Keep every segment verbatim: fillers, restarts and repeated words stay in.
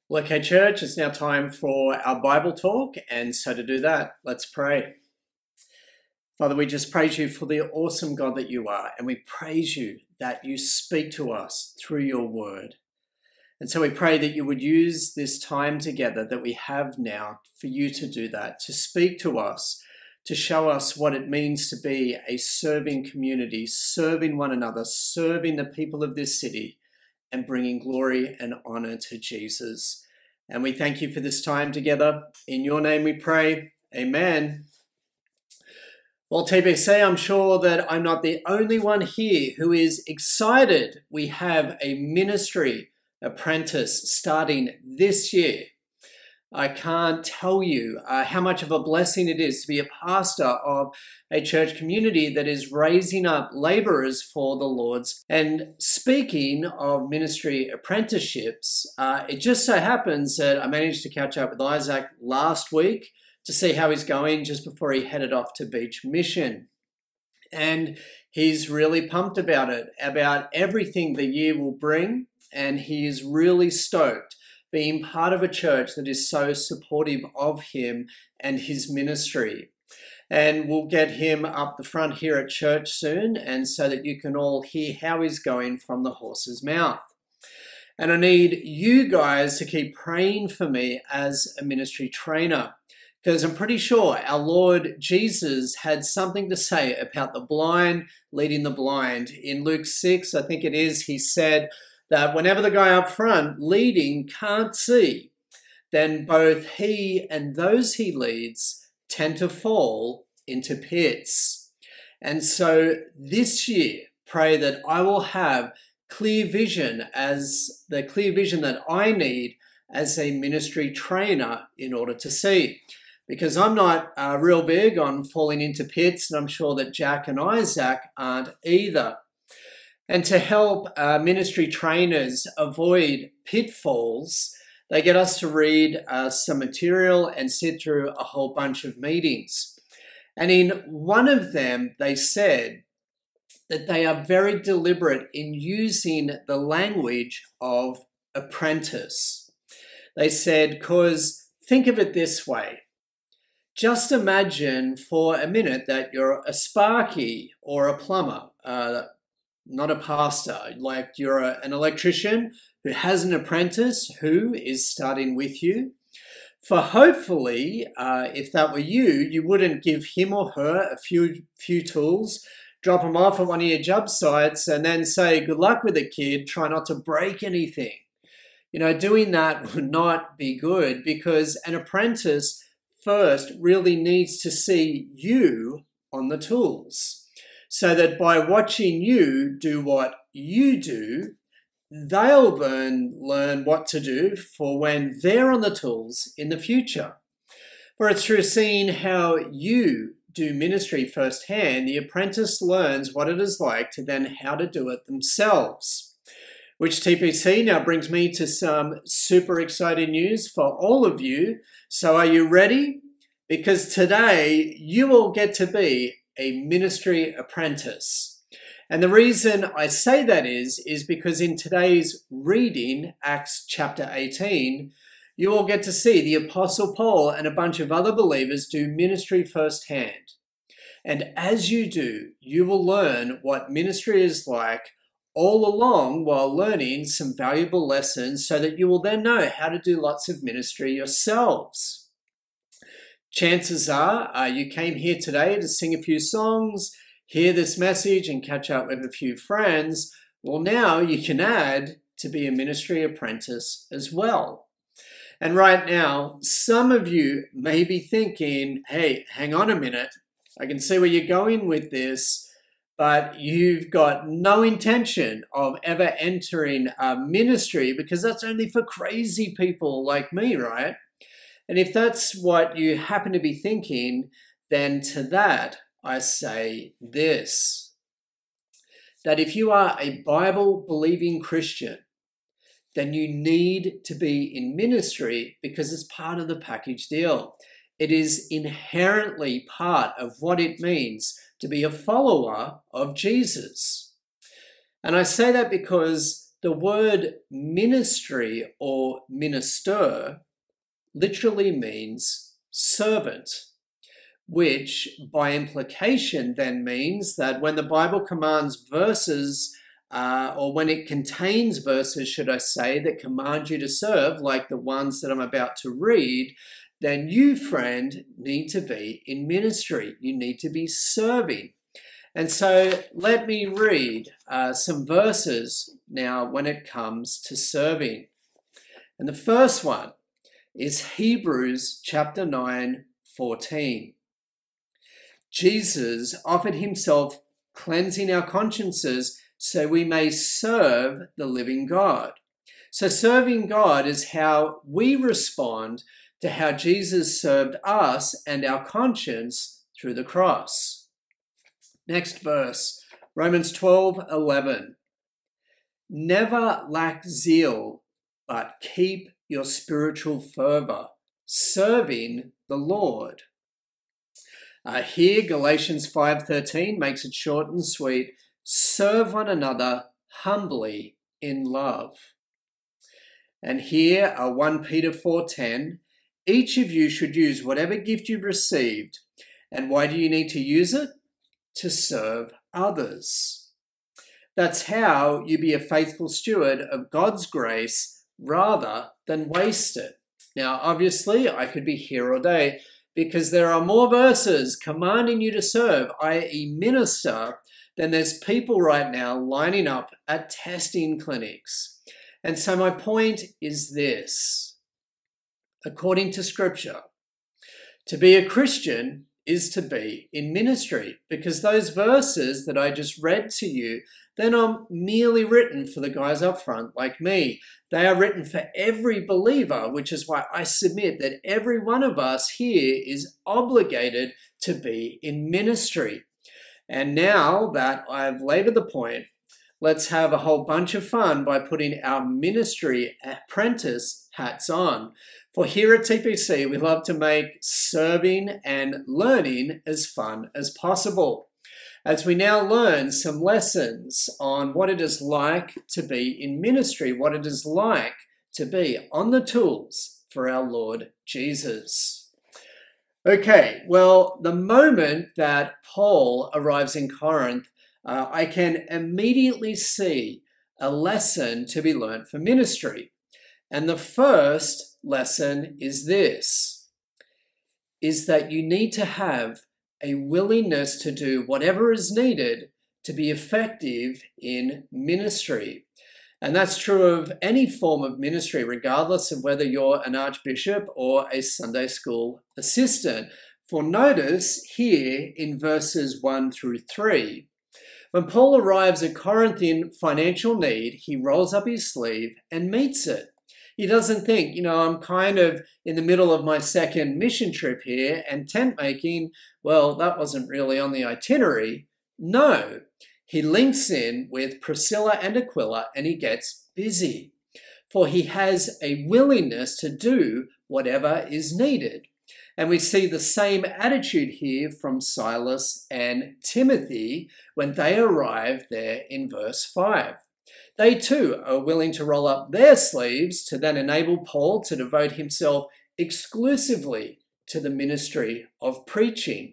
Well, okay, church, it's now time for our Bible talk. And so to do that, let's pray. Father, we just praise you for the awesome God that you are. And we praise you that you speak to us through your word. And so we pray that you would use this time together that we have now for you to do that, to speak to us, to show us what it means to be a serving community, serving one another, serving the people of this city, and bringing glory and honor to Jesus. And we thank you for this time together. In your name we pray. Amen. Well, T B C, I'm sure that I'm not the only one here who is excited we have a ministry apprentice starting this year. I can't tell you uh, how much of a blessing it is to be a pastor of a church community that is raising up laborers for the Lord's. And speaking of ministry apprenticeships, uh, it just so happens that I managed to catch up with Isaac last week to see how he's going just before he headed off to Beach Mission. And he's really pumped about it, about everything the year will bring, and he is really stoked being part of a church that is so supportive of him and his ministry. And we'll get him up the front here at church soon, and so that you can all hear how he's going from the horse's mouth. And I need you guys to keep praying for me as a ministry trainer, because I'm pretty sure our Lord Jesus had something to say about the blind leading the blind. In Luke six, I think it is, he said that whenever the guy up front leading can't see, then both he and those he leads tend to fall into pits. And so this year, pray that I will have clear vision as the clear vision that I need as a ministry trainer in order to see. Because I'm not uh, real big on falling into pits, and I'm sure that Jack and Isaac aren't either. And to help uh, ministry trainers avoid pitfalls, they get us to read uh, some material and sit through a whole bunch of meetings. And in one of them, they said that they are very deliberate in using the language of apprentice. They said, because think of it this way. Just imagine for a minute that you're a sparky or a plumber, uh, not a pastor, like you're a, an electrician who has an apprentice who is starting with you. For hopefully, uh, if that were you, you wouldn't give him or her a few, few tools, drop them off at one of your job sites, and then say, good luck with it, kid, try not to break anything. You know, doing that would not be good, because an apprentice first really needs to see you on the tools, so that by watching you do what you do, they'll learn, learn what to do for when they're on the tools in the future. For it's through seeing how you do ministry firsthand, the apprentice learns what it is like to then how to do it themselves. Which T P C now brings me to some super exciting news for all of you. So are you ready? Because today you will get to be a ministry apprentice. And the reason I say that is, is because in today's reading, Acts chapter eighteen, you will get to see the Apostle Paul and a bunch of other believers do ministry firsthand. And as you do, you will learn what ministry is like all along while learning some valuable lessons, so that you will then know how to do lots of ministry yourselves. Chances are uh, you came here today to sing a few songs, hear this message, and catch up with a few friends. Well, now you can add to be a ministry apprentice as well. And right now, some of you may be thinking, hey, hang on a minute. I can see where you're going with this, but you've got no intention of ever entering a ministry, because that's only for crazy people like me, right? And if that's what you happen to be thinking, then to that I say this, that if you are a Bible-believing Christian, then you need to be in ministry, because it's part of the package deal. It is inherently part of what it means to be a follower of Jesus. And I say that because the word ministry or minister literally means servant, which by implication then means that when the Bible commands verses, uh, or when it contains verses, should I say, that command you to serve, like the ones that I'm about to read, then you, friend, need to be in ministry. You need to be serving. And so let me read uh, some verses now when it comes to serving. And the first one is Hebrews chapter nine, fourteen. Jesus offered himself, cleansing our consciences so we may serve the living God. So serving God is how we respond to how Jesus served us and our conscience through the cross. Next verse, Romans twelve, eleven. Never lack zeal, but keep your spiritual fervor, serving the Lord. Uh, here, Galatians five thirteen makes it short and sweet. Serve one another humbly in love. And here, uh, First Peter four ten. Each of you should use whatever gift you've received. And why do you need to use it? To serve others. That's how you be a faithful steward of God's grace rather than waste it. Now, obviously, I could be here all day because there are more verses commanding you to serve, that is minister, than there's people right now lining up at testing clinics. And so my point is this. According to Scripture, to be a Christian is to be in ministry, because those verses that I just read to you, they're not merely written for the guys up front like me. They are written for every believer, which is why I submit that every one of us here is obligated to be in ministry. And now that I've labored the point, let's have a whole bunch of fun by putting our ministry apprentice hats on. For here at T P C, we love to make serving and learning as fun as possible. As we now learn some lessons on what it is like to be in ministry, what it is like to be on the tools for our Lord Jesus. Okay, well, the moment that Paul arrives in Corinth, uh, I can immediately see a lesson to be learned for ministry. And the first lesson is this, is that you need to have a willingness to do whatever is needed to be effective in ministry. And that's true of any form of ministry, regardless of whether you're an archbishop or a Sunday school assistant. For notice here in verses one through three, when Paul arrives at Corinth in financial need, he rolls up his sleeve and meets it. He doesn't think, you know, I'm kind of in the middle of my second mission trip here, and tent making, well, that wasn't really on the itinerary. No, he links in with Priscilla and Aquila and he gets busy, for he has a willingness to do whatever is needed. And we see the same attitude here from Silas and Timothy when they arrive there in verse five. They too are willing to roll up their sleeves to then enable Paul to devote himself exclusively to the ministry of preaching.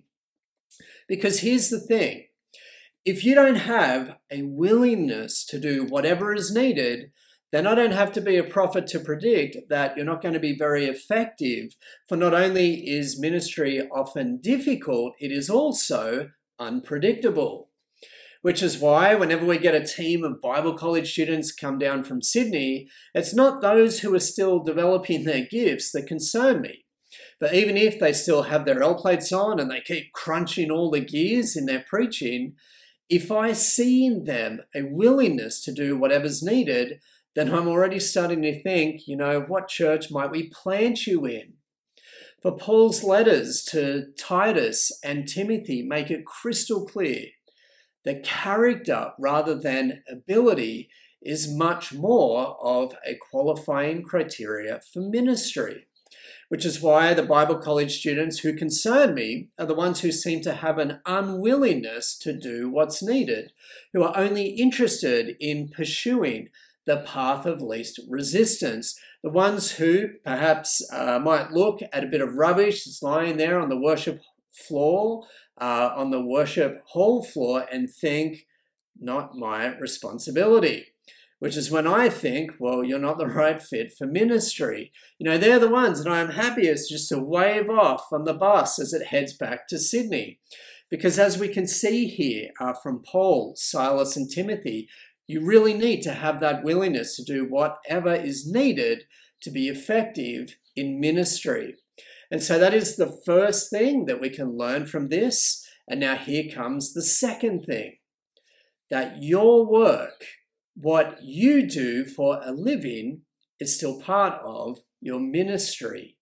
Because here's the thing, if you don't have a willingness to do whatever is needed, then I don't have to be a prophet to predict that you're not going to be very effective. For not only is ministry often difficult, it is also unpredictable. Which is why whenever we get a team of Bible college students come down from Sydney, it's not those who are still developing their gifts that concern me. But even if they still have their L plates on and they keep crunching all the gears in their preaching, if I see in them a willingness to do whatever's needed, then I'm already starting to think, you know, what church might we plant you in? For Paul's letters to Titus and Timothy make it crystal clear that character rather than ability is much more of a qualifying criteria for ministry, which is why the Bible college students who concern me are the ones who seem to have an unwillingness to do what's needed, who are only interested in pursuing the path of least resistance. The ones who perhaps uh, might look at a bit of rubbish that's lying there on the worship floor, uh, on the worship hall floor, and think, not my responsibility. Which is when I think, well, you're not the right fit for ministry. You know, they're the ones that I'm happiest just to wave off on the bus as it heads back to Sydney. Because as we can see here uh, from Paul, Silas, and Timothy, you really need to have that willingness to do whatever is needed to be effective in ministry. And so that is the first thing that we can learn from this. And now here comes the second thing, that your work, what you do for a living, is still part of your ministry.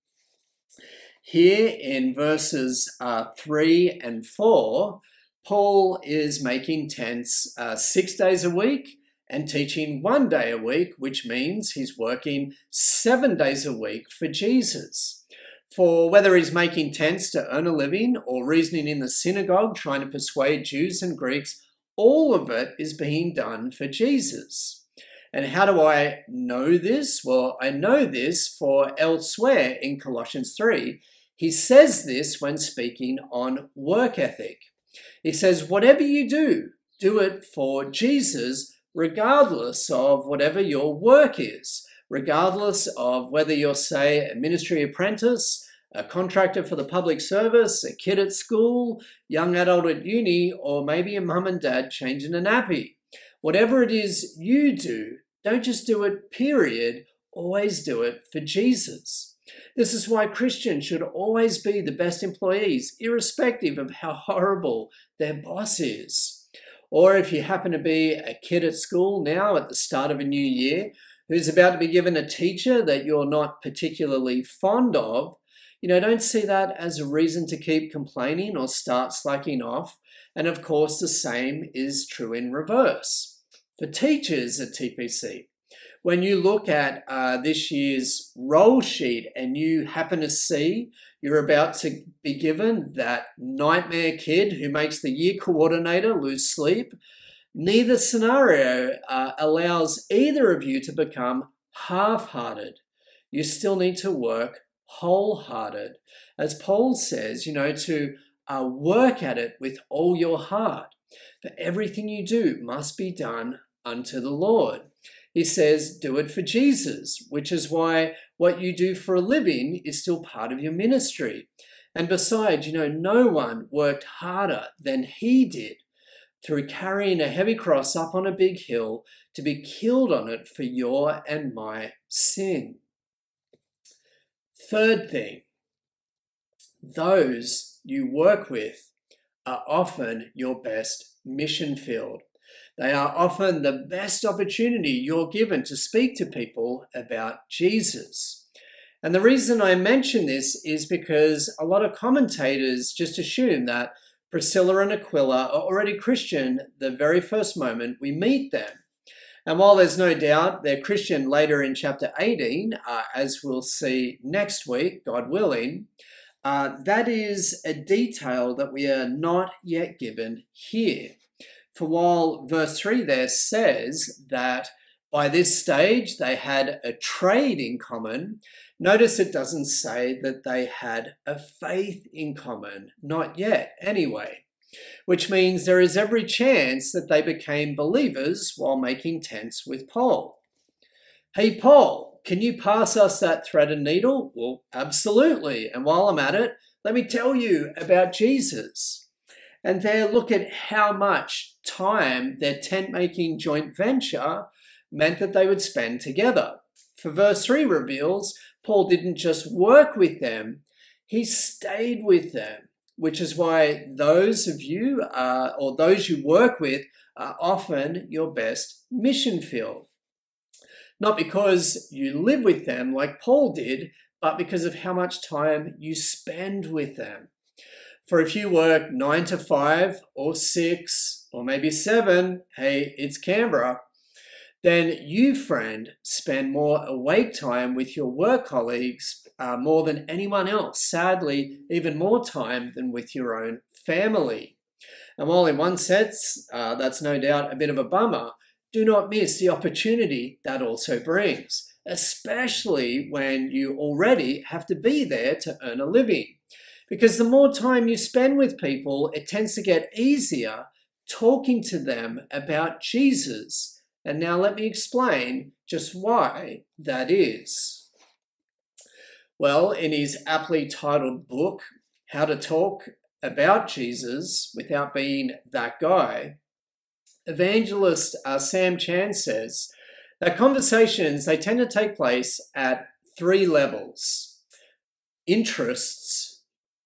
Here in verses uh, three and four, Paul is making tents uh, six days a week and teaching one day a week, which means he's working seven days a week for Jesus. For whether he's making tents to earn a living or reasoning in the synagogue trying to persuade Jews and Greeks, all of it is being done for Jesus. And how do I know this? Well, I know this for elsewhere in Colossians three. He says this when speaking on work ethic. He says, whatever you do, do it for Jesus, regardless of whatever your work is, regardless of whether you're, say, a ministry apprentice, a contractor for the public service, a kid at school, young adult at uni, or maybe a mum and dad changing a nappy. Whatever it is you do, don't just do it, period. Always do it for Jesus. This is why Christians should always be the best employees, irrespective of how horrible their boss is. Or if you happen to be a kid at school now at the start of a new year, who's about to be given a teacher that you're not particularly fond of, you know, don't see that as a reason to keep complaining or start slacking off. And of course, the same is true in reverse. For teachers at T P C, when you look at uh, this year's roll sheet and you happen to see you're about to be given that nightmare kid who makes the year coordinator lose sleep, neither scenario uh, allows either of you to become half-hearted. You still need to work wholehearted. As Paul says, you know, to uh, work at it with all your heart. For everything you do must be done unto the Lord. He says, do it for Jesus, which is why what you do for a living is still part of your ministry. And besides, you know, no one worked harder than he did through carrying a heavy cross up on a big hill to be killed on it for your and my sin. Third thing, those you work with are often your best mission field. They are often the best opportunity you're given to speak to people about Jesus. And the reason I mention this is because a lot of commentators just assume that Priscilla and Aquila are already Christian the very first moment we meet them. And while there's no doubt they're Christian later in chapter eighteen, uh, as we'll see next week, God willing, uh, that is a detail that we are not yet given here. For while verse three there says that by this stage they had a trade in common, notice it doesn't say that they had a faith in common, not yet anyway. Which means there is every chance that they became believers while making tents with Paul. Hey, Paul, can you pass us that thread and needle? Well, absolutely. And while I'm at it, let me tell you about Jesus. And there, look at how much time their tent-making joint venture meant that they would spend together. For verse three reveals, Paul didn't just work with them, he stayed with them. Which is why those of you, uh, or those you work with, are often your best mission field. Not because you live with them like Paul did, but because of how much time you spend with them. For if you work nine to five or six or maybe seven, hey, it's Canberra, then you, friend, spend more awake time with your work colleagues uh, more than anyone else. Sadly, even more time than with your own family. And while in one sense, uh, that's no doubt a bit of a bummer, do not miss the opportunity that also brings, especially when you already have to be there to earn a living. Because the more time you spend with people, it tends to get easier talking to them about Jesus. And now let me explain just why that is. Well, in his aptly titled book, How to Talk About Jesus Without Being That Guy, evangelist uh, Sam Chan says that conversations, they tend to take place at three levels: interests,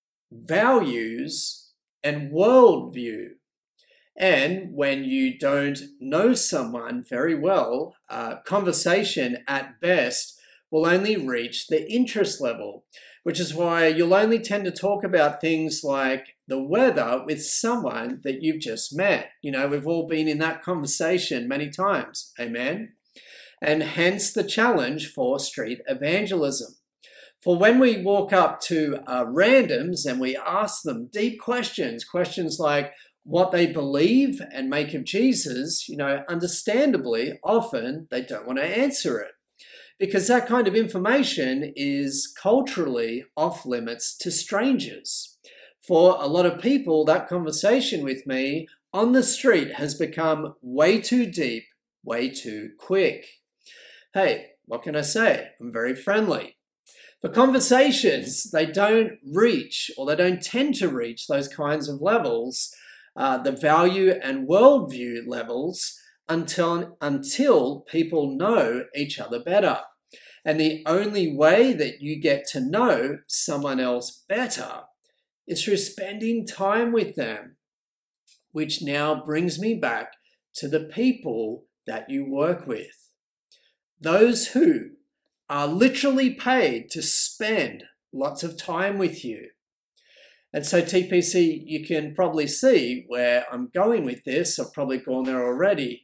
values, and worldview. And when you don't know someone very well, uh, conversation at best will only reach the interest level, which is why you'll only tend to talk about things like the weather with someone that you've just met. You know, we've all been in that conversation many times, amen? And hence the challenge for street evangelism. For when we walk up to uh, randoms and we ask them deep questions, questions like what they believe and make of Jesus, you know, understandably, often they don't want to answer it, because that kind of information is culturally off limits to strangers. For a lot of people, that conversation with me on the street has become way too deep, way too quick. Hey, what can I say? I'm very friendly. For conversations, they don't reach, or they don't tend to reach those kinds of levels, uh, the value and worldview levels, until, until people know each other better. And the only way that you get to know someone else better is through spending time with them, which now brings me back to the people that you work with. Those who are literally paid to spend lots of time with you. And so T P C, you can probably see where I'm going with this. I've probably gone there already.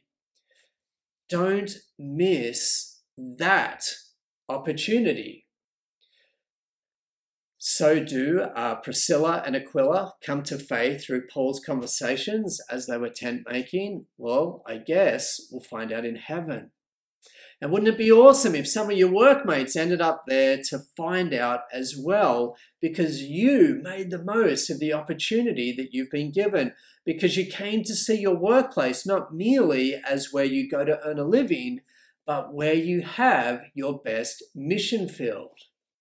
Don't miss that opportunity. So do uh, Priscilla and Aquila come to faith through Paul's conversations as they were tent making? Well, I guess we'll find out in heaven. And wouldn't it be awesome if some of your workmates ended up there to find out as well, because you made the most of the opportunity that you've been given, because you came to see your workplace not merely as where you go to earn a living, but where you have your best mission field.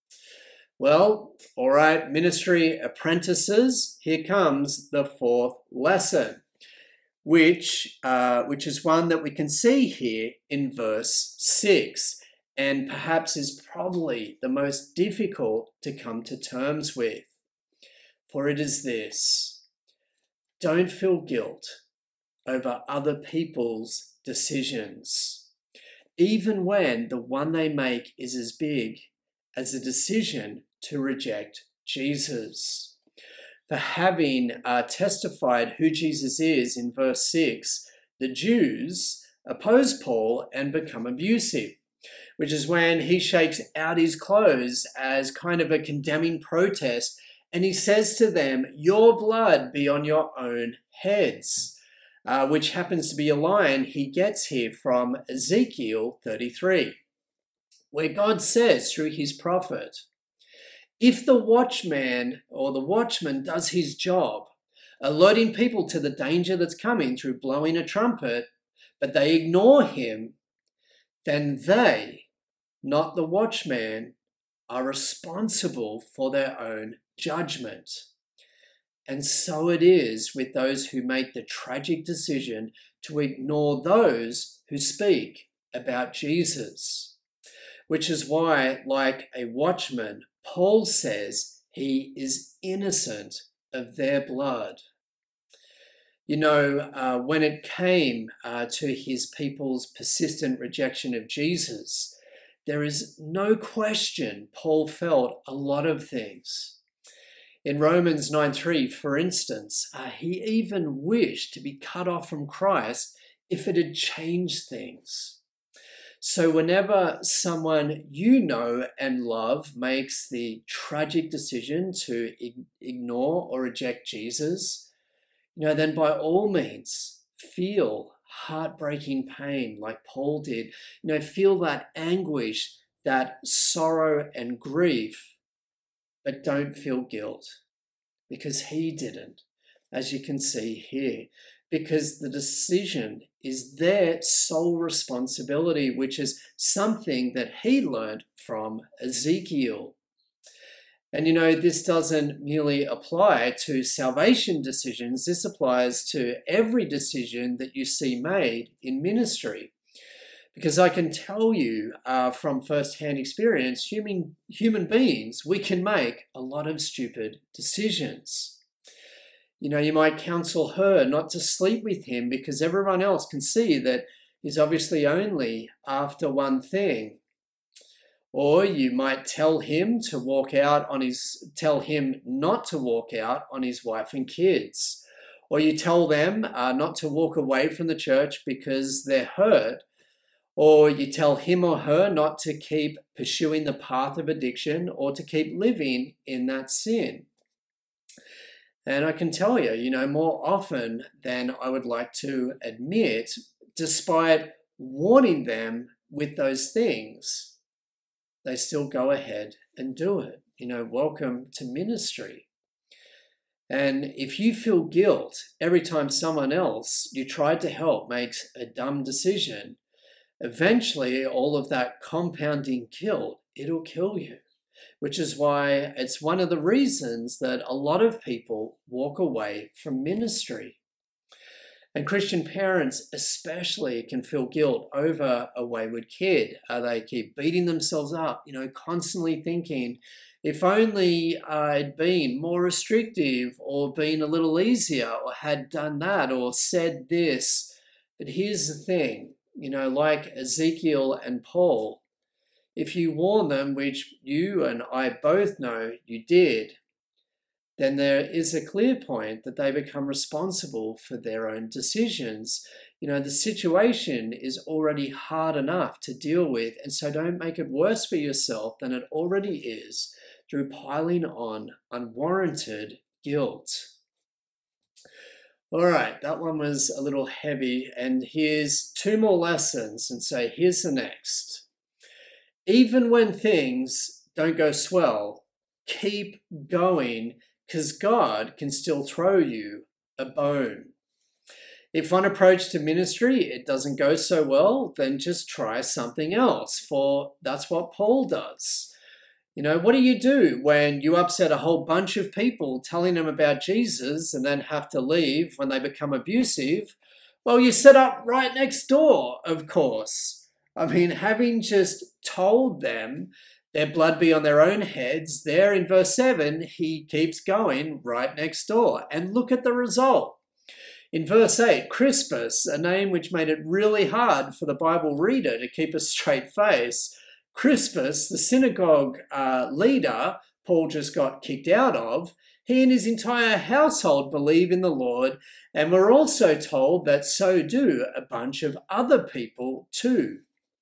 Well, all right, ministry apprentices, here comes the fourth lesson, which, uh, which is one that we can see here in verse six, and perhaps is probably the most difficult to come to terms with. For it is this: don't feel guilt over other people's decisions, even when the one they make is as big as a decision to reject Jesus. For having uh, testified who Jesus is in verse six, the Jews oppose Paul and become abusive, which is when he shakes out his clothes as kind of a condemning protest, and he says to them, "Your blood be on your own heads," uh, which happens to be a line he gets here from Ezekiel thirty-three, where God says through his prophet, if the watchman or the watchman does his job, alerting people to the danger that's coming through blowing a trumpet, but they ignore him, then they, not the watchman, are responsible for their own judgment. And so it is with those who make the tragic decision to ignore those who speak about Jesus. Which is why, like a watchman, Paul says he is innocent of their blood. You know, uh, when it came uh, to his people's persistent rejection of Jesus, there is no question Paul felt a lot of things. In Romans nine three, for instance, uh, he even wished to be cut off from Christ if it had changed things. So whenever someone you know and love makes the tragic decision to ignore or reject Jesus, you know, then by all means feel heartbreaking pain like Paul did. You know, feel that anguish, that sorrow and grief, but don't feel guilt because he didn't, as you can see here, because the decision is their sole responsibility, which is something that he learned from Ezekiel. And you know, this doesn't merely apply to salvation decisions, this applies to every decision that you see made in ministry. Because I can tell you uh, from first-hand experience, human, human beings, we can make a lot of stupid decisions. You know, you might counsel her not to sleep with him because everyone else can see that he's obviously only after one thing. Or you might tell him to walk out on his, tell him not to walk out on his wife and kids. Or you tell them uh, not to walk away from the church because they're hurt. Or you tell him or her not to keep pursuing the path of addiction or to keep living in that sin. And I can tell you, you know, more often than I would like to admit, despite warning them with those things, they still go ahead and do it. You know, welcome to ministry. And if you feel guilt every time someone else you tried to help makes a dumb decision, eventually all of that compounding guilt, it'll kill you. Which is why it's one of the reasons that a lot of people walk away from ministry. And Christian parents especially can feel guilt over a wayward kid. Uh, they keep beating themselves up, you know, constantly thinking, if only I'd been more restrictive or been a little easier or had done that or said this. But here's the thing, you know, like Ezekiel and Paul, if you warn them, which you and I both know you did, then there is a clear point that they become responsible for their own decisions. You know, the situation is already hard enough to deal with, and so don't make it worse for yourself than it already is through piling on unwarranted guilt. All right, that one was a little heavy, and here's two more lessons, and so here's the next. Even when things don't go swell, keep going, because God can still throw you a bone. If one approach to ministry, it doesn't go so well, then just try something else, for that's what Paul does. You know, what do you do when you upset a whole bunch of people telling them about Jesus and then have to leave when they become abusive? Well, you set up right next door, of course. I mean, having just told them their blood be on their own heads, there in verse seven, he keeps going right next door. And look at the result. In verse eight, Crispus, a name which made it really hard for the Bible reader to keep a straight face, Crispus, the synagogue uh, leader Paul just got kicked out of, he and his entire household believe in the Lord, and we're also told that so do a bunch of other people too.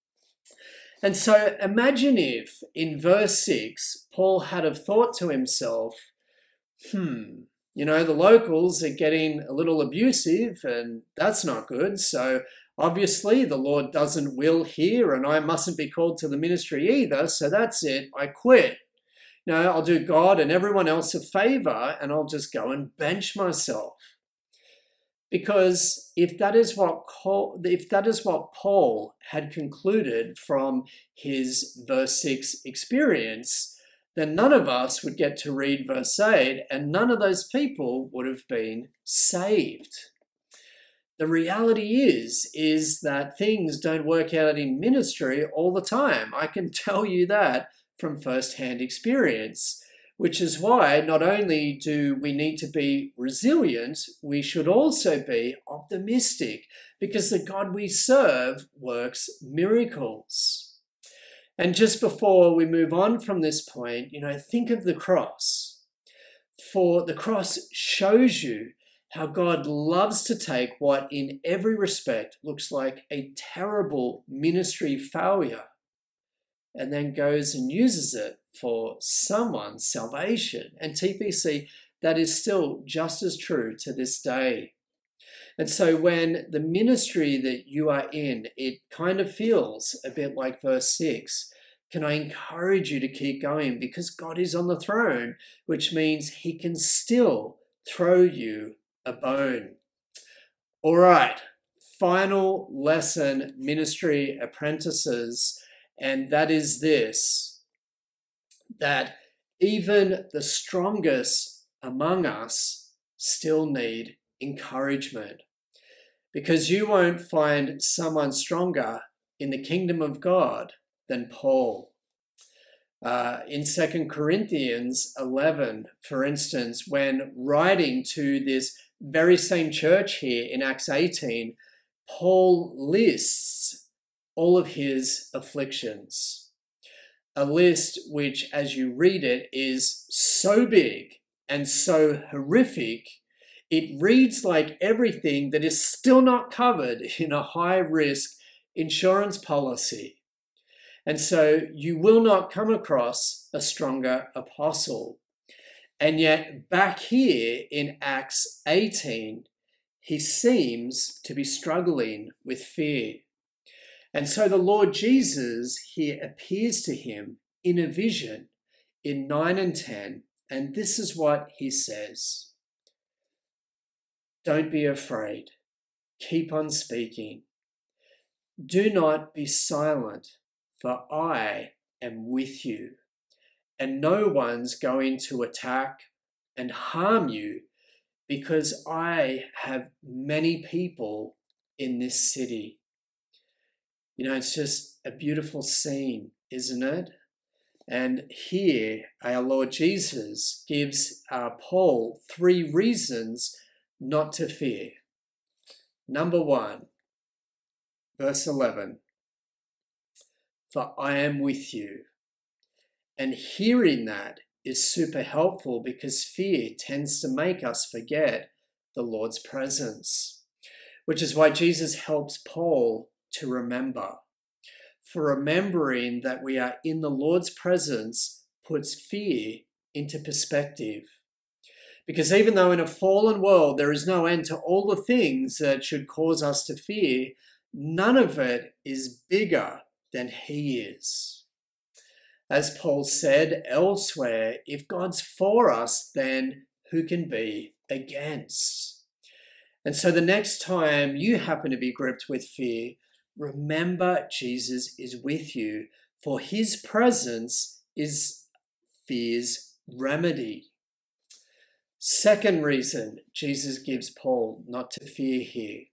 And so imagine if in verse six, Paul had have thought to himself, hmm, you know, the locals are getting a little abusive and that's not good. So obviously the Lord doesn't will here and I mustn't be called to the ministry either. So that's it. I quit. You know, I'll do God and everyone else a favor and I'll just go and bench myself. Because if that is what if that is what Paul had concluded from his verse six experience, then none of us would get to read verse eight and none of those people would have been saved. The reality is, is that things don't work out in ministry all the time. I can tell you that from first-hand experience. Which is why not only do we need to be resilient, we should also be optimistic because the God we serve works miracles. And just before we move on from this point, you know, think of the cross. For the cross shows you how God loves to take what in every respect looks like a terrible ministry failure and then goes and uses it for someone's salvation. And T P C, that is still just as true to this day. And so when the ministry that you are in, it kind of feels a bit like verse six, can I encourage you to keep going because God is on the throne, which means he can still throw you a bone. All right, final lesson, ministry apprentices, and that is this, that even the strongest among us still need encouragement, because you won't find someone stronger in the kingdom of God than Paul. Uh, in Second Corinthians eleven, for instance, when writing to this very same church here in Acts eighteen, Paul lists all of his afflictions. A list which, as you read it, is so big and so horrific, it reads like everything that is still not covered in a high-risk insurance policy. And so you will not come across a stronger apostle. And yet back here in Acts eighteen, he seems to be struggling with fear. And so the Lord Jesus here appears to him in a vision in nine and ten, and this is what he says. Don't be afraid. Keep on speaking. Do not be silent, for I am with you, and no one's going to attack and harm you because I have many people in this city. You know, it's just a beautiful scene, isn't it? And here our Lord Jesus gives uh, Paul three reasons not to fear. Number one, verse eleven, for I am with you. And hearing that is super helpful because fear tends to make us forget the Lord's presence, which is why Jesus helps Paul to remember. For remembering that we are in the Lord's presence puts fear into perspective. Because even though in a fallen world there is no end to all the things that should cause us to fear, none of it is bigger than he is. As Paul said elsewhere, if God's for us, then who can be against? And so the next time you happen to be gripped with fear, remember Jesus is with you, for his presence is fear's remedy. Second reason Jesus gives Paul not to fear here,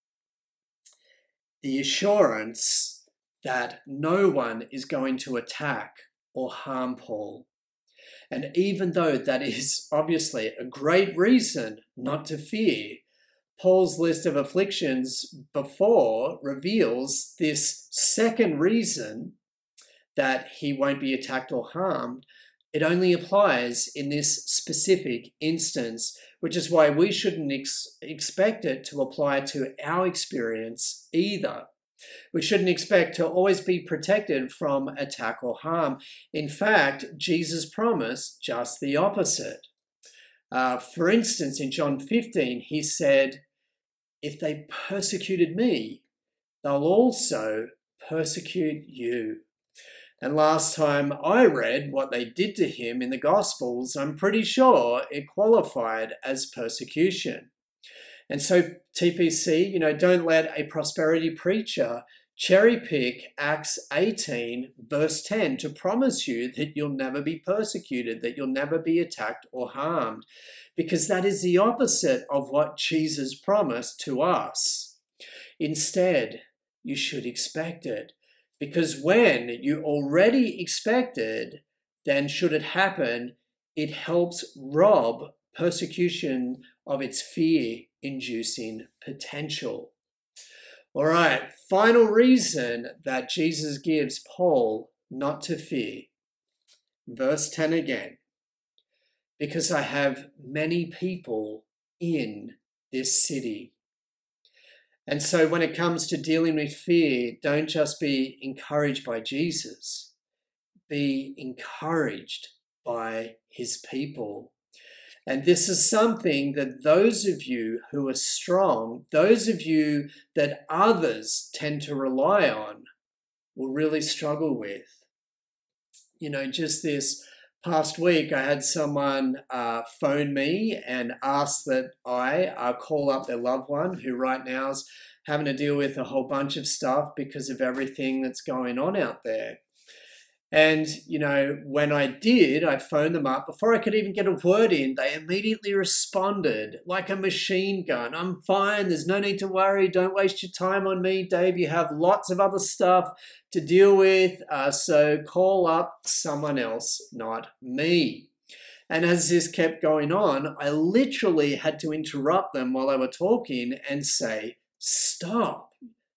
the assurance that no one is going to attack or harm Paul. And even though that is obviously a great reason not to fear, Paul's list of afflictions before reveals this second reason that he won't be attacked or harmed. It only applies in this specific instance, which is why we shouldn't ex- expect it to apply to our experience either. We shouldn't expect to always be protected from attack or harm. In fact, Jesus promised just the opposite. Uh, for instance, in John fifteen, he said, if they persecuted me, they'll also persecute you. And last time I read what they did to him in the Gospels, I'm pretty sure it qualified as persecution. And so T P C, you know, don't let a prosperity preacher cherry pick Acts eighteen, verse ten, to promise you that you'll never be persecuted, that you'll never be attacked or harmed, because that is the opposite of what Jesus promised to us. Instead, you should expect it, because when you already expect it, then should it happen, it helps rob persecution of its fear-inducing potential. All right, final reason that Jesus gives Paul not to fear. Verse ten again. Because I have many people in this city. And so when it comes to dealing with fear, don't just be encouraged by Jesus. Be encouraged by his people. And this is something that those of you who are strong, those of you that others tend to rely on, will really struggle with. You know, just this past week, I had someone uh, phone me and ask that I uh, call up their loved one who right now is having to deal with a whole bunch of stuff because of everything that's going on out there. And, you know, when I did, I phoned them up. Before I could even get a word in, they immediately responded like a machine gun. I'm fine. There's no need to worry. Don't waste your time on me, Dave. You have lots of other stuff to deal with. Uh, so call up someone else, not me. And as this kept going on, I literally had to interrupt them while they were talking and say, stop.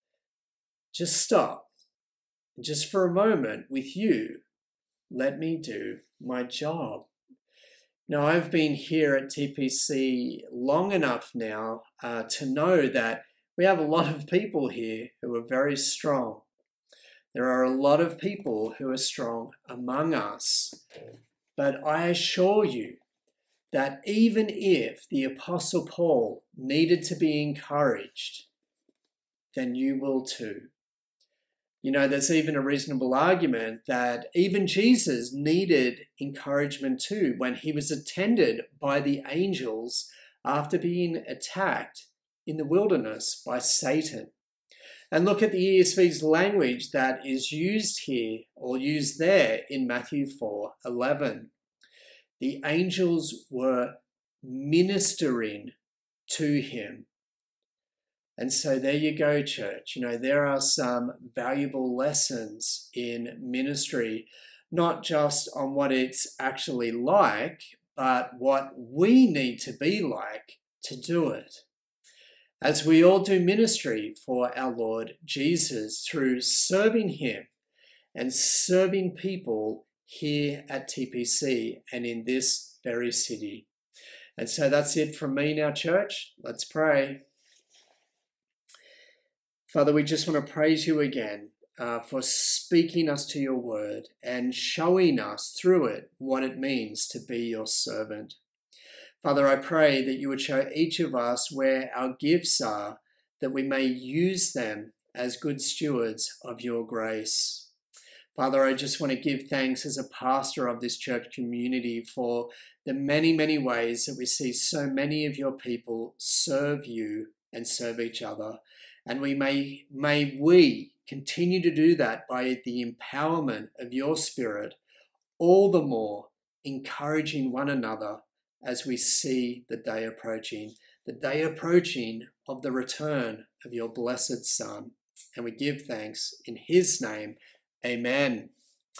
Just stop. Just for a moment with you, let me do my job. Now, I've been here at T P C long enough now uh, to know that we have a lot of people here who are very strong. There are a lot of people who are strong among us. But I assure you that even if the Apostle Paul needed to be encouraged, then you will too. You know, there's even a reasonable argument that even Jesus needed encouragement too when he was attended by the angels after being attacked in the wilderness by Satan. And look at the E S V's language that is used here or used there in Matthew four eleven. The angels were ministering to him. And so there you go, church. You know, there are some valuable lessons in ministry, not just on what it's actually like, but what we need to be like to do it. As we all do ministry for our Lord Jesus through serving him and serving people here at T P C and in this very city. And so that's it from me now, church. Let's pray. Father, we just want to praise you again uh, for speaking us to your word and showing us through it what it means to be your servant. Father, I pray that you would show each of us where our gifts are, that we may use them as good stewards of your grace. Father, I just want to give thanks as a pastor of this church community for the many, many ways that we see so many of your people serve you and serve each other. And we may, may we continue to do that by the empowerment of your Spirit, all the more encouraging one another as we see the day approaching, the day approaching of the return of your blessed Son. And we give thanks in his name. Amen.